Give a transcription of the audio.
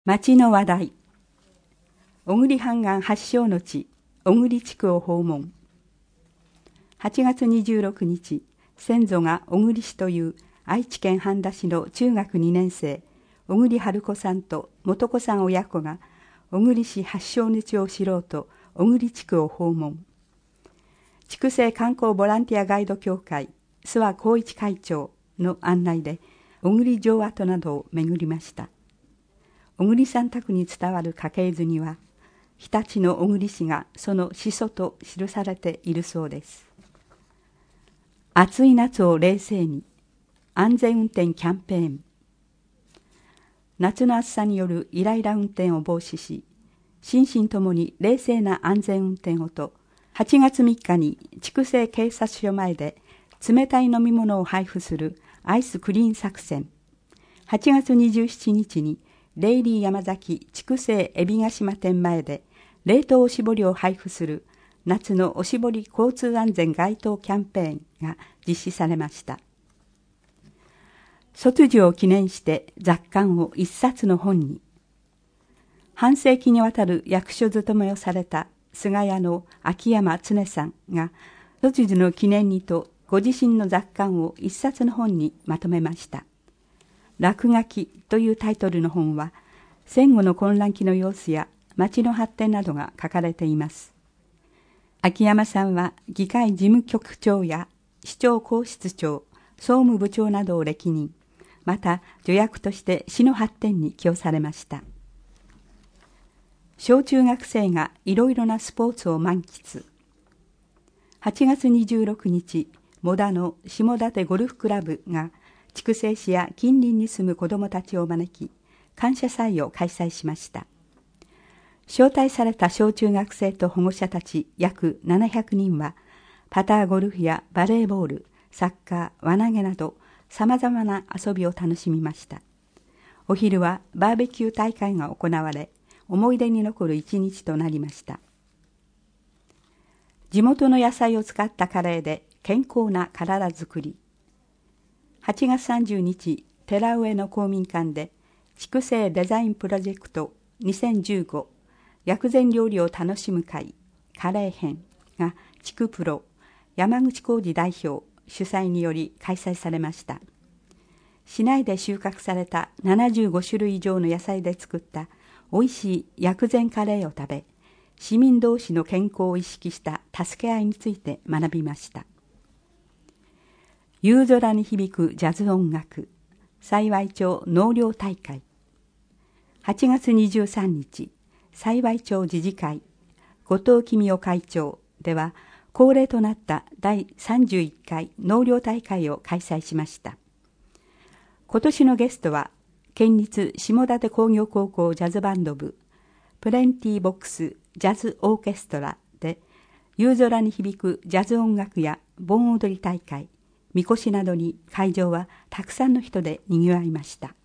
町の話題。小栗判官発祥の地、小栗地区を訪問。8月26日、先祖が小栗氏という愛知県半田市の中学2年生、小栗春子さんと元子さん親子が、小栗市発祥の地を知ろうと、小栗地区を訪問。筑西観光ボランティアガイド協会、諏訪光一会長の案内で、小栗城跡などを巡りました。小栗さん宅に伝わる家系図には、日立の小栗氏がその始祖と記されているそうです。暑い夏を冷静に、安全運転キャンペーン。夏の暑さによるイライラ運転を防止し、心身ともに冷静な安全運転をと、8月3日に筑西警察署前で冷たい飲み物を配布するアイスクリーン作戦。8月27日にレイリー山崎筑西海老ヶ島店前で冷凍おしぼりを配布する夏のおしぼり交通安全街頭キャンペーンが実施されました。卒業を記念して雑巻を一冊の本に。半世紀にわたる役所勤めをされた菅谷の秋山常さんが卒業の記念にとご自身の雑巻を一冊の本にまとめました。落書きというタイトルの本は、戦後の混乱期の様子や町の発展などが書かれています。秋山さんは議会事務局長や市長公室長、総務部長などを歴任、また助役として市の発展に寄与されました。小中学生がいろいろなスポーツを満喫。8月26日、モダの下館ゴルフクラブが筑西市や近隣に住む子どもたちを招き、感謝祭を開催しました。招待された小中学生と保護者たち約700人は、パターゴルフやバレーボール、サッカー、輪投げなど、様々な遊びを楽しみました。お昼はバーベキュー大会が行われ、思い出に残る一日となりました。地元の野菜を使ったカレーで健康な体づくり。8月30日、寺上の公民館で、筑西デザインプロジェクト2015薬膳料理を楽しむ会、カレー編が筑プロ山口浩二代表主催により開催されました。市内で収穫された75種類以上の野菜で作った美味しい薬膳カレーを食べ、市民同士の健康を意識した助け合いについて学びました。夕空に響くジャズ音楽、幸町納涼大会。8月23日、幸町自治会、後藤公夫会長では、恒例となった第31回納涼大会を開催しました。今年のゲストは、県立下館工業高校ジャズバンド部、プレンティーボックスジャズオーケストラで、夕空に響くジャズ音楽や盆踊り大会、みこしなどに会場はたくさんの人で賑わいました。